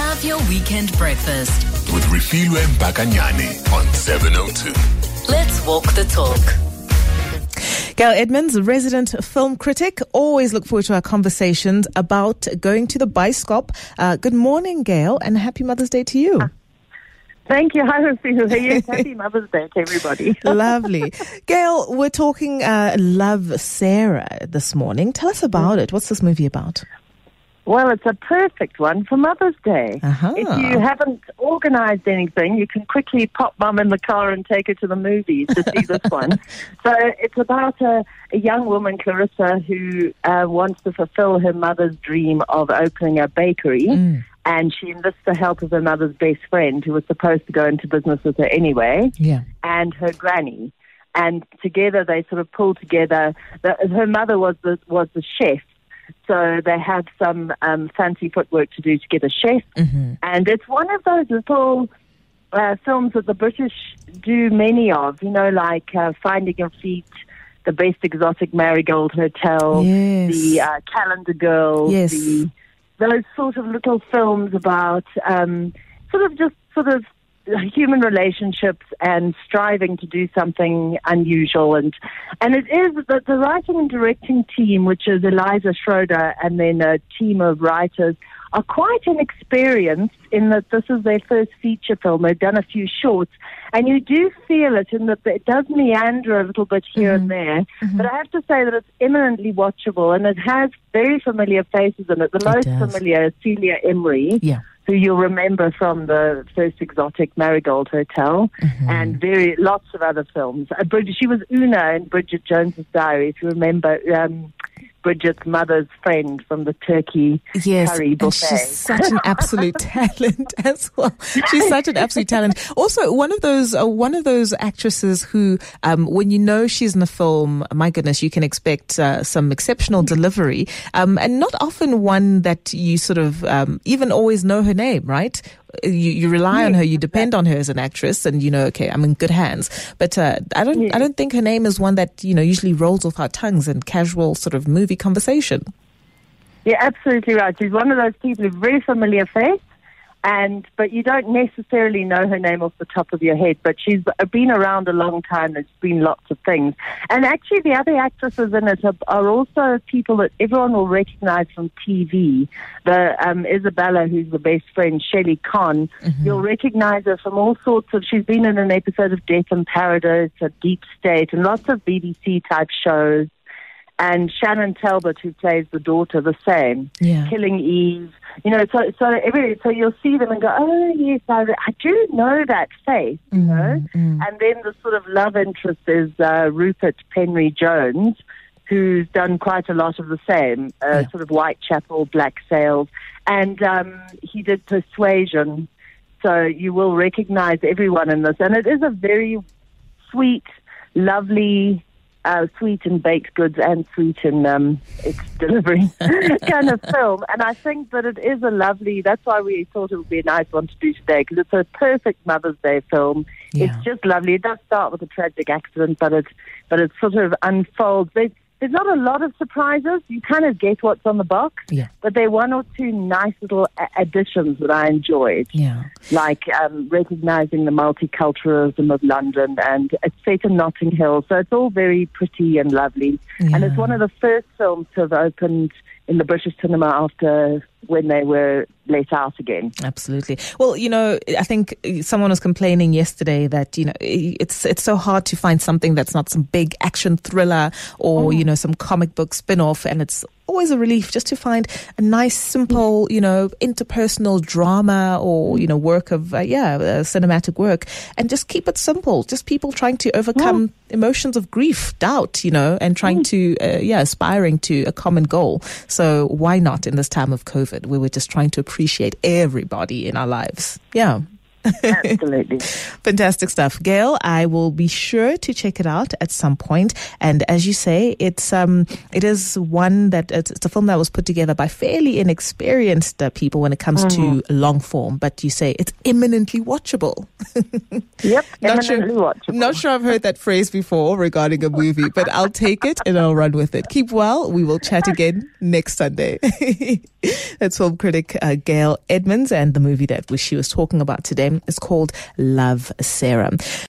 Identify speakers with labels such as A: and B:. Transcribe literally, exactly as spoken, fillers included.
A: Have your weekend breakfast
B: with Refilwe Mbakanyane on seven oh two.
A: Let's walk the talk.
C: Gail Edmonds, resident film critic. Always look forward to our conversations about going to the Bioscope. Uh, good morning, Gail, and happy Mother's Day to you.
D: Thank you. Hi, Refilwe. Yes, happy Mother's Day to everybody.
C: Lovely. Gail, we're talking uh, Love, Sarah this morning. Tell us about it. What's this movie about?
D: Well, it's a perfect one for Mother's Day.
C: Uh-huh.
D: If you haven't organised anything, you can quickly pop Mum in the car and take her to the movies to see this one. So it's about a, a young woman, Clarissa, who uh, wants to fulfill her mother's dream of opening a bakery. Mm. And she enlists the help of her mother's best friend, who was supposed to go into business with her anyway,
C: yeah.
D: and her granny. And together they sort of pull together. The, her mother was the, was the chef. So they had some um, fancy footwork to do to get a chef. Mm-hmm. And it's one of those little uh, films that the British do many of, you know, like uh, Finding Your Feet, The Best Exotic Marigold Hotel,
C: yes.
D: the uh, Calendar Girl,
C: yes.
D: the, those sort of little films about um, sort of just sort of human relationships and striving to do something unusual. And and it is that the writing and directing team, which is Eliza Schroeder and then a team of writers, are quite inexperienced in that this is their first feature film. They've done a few shorts, and you do feel it in that it does meander a little bit here mm-hmm. and there. Mm-hmm. But I have to say that it's eminently watchable, and it has very familiar faces in it. The
C: it
D: most
C: does.
D: familiar is Celia Emery.
C: Yeah.
D: Who you'll remember from the first Exotic Marigold Hotel, mm-hmm. and very lots of other films. Uh, Bridget, she was Una in Bridget Jones's Diary, if you remember um, Bridget's mother's friend from the turkey
C: yes,
D: curry buffet.
C: And she's such an absolute talent as well. She's such an absolute talent. Also, one of those uh, one of those actresses who, um, when you know she's in a film, my goodness, you can expect uh, some exceptional delivery, um, and not often one that you sort of um, even always know her name, right? You, you rely yes, on her, you depend on her as an actress, and you know, okay, I'm in good hands. But uh, I don't, yes. I don't think her name is one that you know usually rolls off our tongues in casual sort of movie conversation.
D: You're absolutely right. She's one of those people who's very familiar face, and but you don't necessarily know her name off the top of your head. But she's been around a long time. There's been lots of things, and actually the other actresses in it are, are also people that everyone will recognise from T V. The um, Isabella, who's the best friend, Shelley Conn, mm-hmm. you'll recognise her from all sorts of. She's been in an episode of Death in Paradise, a Deep State, and lots of B B C type shows. And Shannon Talbot, who plays the daughter, the same.
C: Yeah.
D: Killing Eve. You know, so so every so you'll see them and go, oh yes, I, I do know that face. You
C: mm,
D: know,
C: mm.
D: and then the sort of love interest is uh, Rupert Penry Jones, who's done quite a lot of the same, uh,
C: yeah.
D: sort of Whitechapel, Black Sails, and um, he did Persuasion. So you will recognise everyone in this, and it is a very sweet, lovely. Uh, sweet in baked goods and sweet in um, its delivery kind of film. And I think that it is a lovely, that's why we thought it would be a nice one to do today, because it's a perfect Mother's Day film.
C: Yeah.
D: It's just lovely. It does start with a tragic accident, but it, but it sort of unfolds. There's, there's not a lot of surprises. You kind of get what's on the box,
C: yeah.
D: but there are one or two nice little a- additions that I enjoyed.
C: Yeah.
D: Like um, recognising the multiculturalism of London, and it's set in Notting Hill, so it's all very pretty and lovely.
C: Yeah.
D: And it's one of the first films to have opened in the British cinema after when they were let out again.
C: Absolutely. Well, you know, I think someone was complaining yesterday that, you know, it's it's so hard to find something that's not some big action thriller or, mm. you know, some comic book spin-off, and it's always a relief just to find a nice, simple, you know, interpersonal drama or, you know, work of, uh, yeah, uh, cinematic work, and just keep it simple. Just people trying to overcome yeah. emotions of grief, doubt, you know, and trying mm. to, uh, yeah, aspiring to a common goal. So why not in this time of COVID, where we're just trying to appreciate everybody in our lives? Yeah.
D: Absolutely.
C: Fantastic stuff. Gail, I will be sure to check it out at some point. And as you say, it's um, it is one that it's, it's a film that was put together by fairly inexperienced uh, people when it comes mm-hmm. to long form. But you say it's eminently watchable.
D: Yep,
C: not
D: eminently
C: sure,
D: watchable.
C: Not sure I've heard that phrase before regarding a movie, but I'll take it and I'll run with it. Keep well. We will chat again next Sunday. That's film critic uh, Gail Edmonds, and the movie that she was talking about today is called Love, Sarah.